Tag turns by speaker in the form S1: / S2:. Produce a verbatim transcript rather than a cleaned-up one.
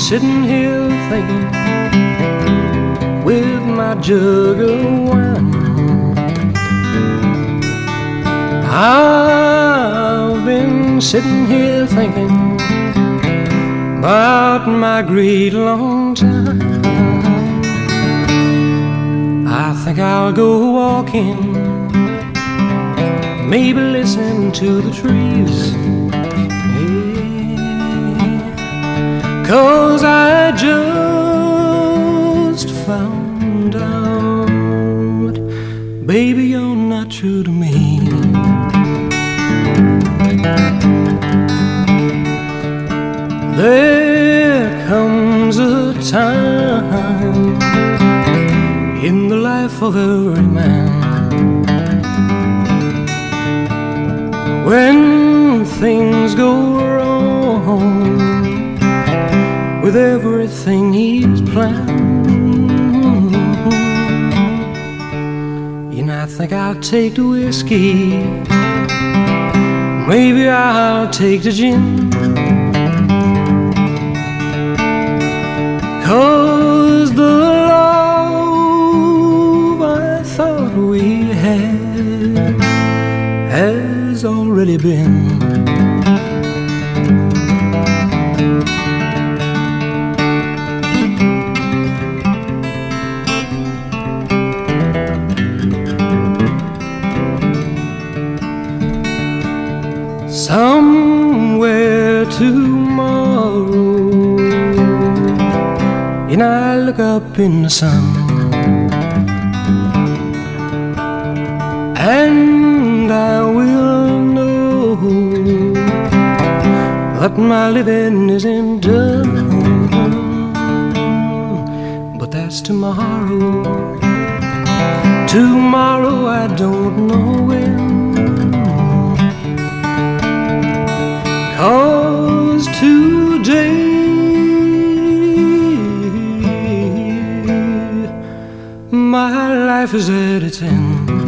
S1: sitting here thinking with my jug of wine. I've been sitting here thinking about my great long time. I think I'll go walking, maybe listen to the trees, yeah. 'Cause I just found out, baby, you're not true to me. There comes a time in the life of every man when things go wrong with everything he's planned. You know, I think I'll take the whiskey, maybe I'll take the gin, 'cause the love I thought we had has already been. Somewhere tomorrow, and I look up in the sun, and I will know that my living isn't done. But that's tomorrow. Tomorrow I don't know when, 'cause today my life is at its end.